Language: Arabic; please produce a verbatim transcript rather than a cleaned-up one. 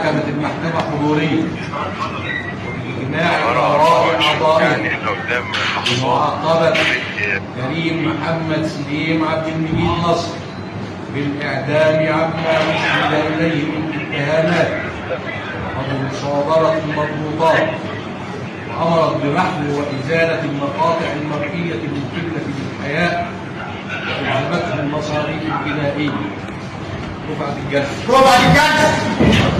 حكمت المحكمة حضوريا بإجماع آراء أعضائها بمعاقبة كريم محمد سليم عبد المجيد نصر بالإعدام عما أسند إليه من اتهامات وبمصادرة المضبوطات، وأمرت بمحو وإزالة المقاطع المرئية المخلة بالحياة وألزمته المصاريف الجنائية. رفعت الجلسة. رفعت الجلسة.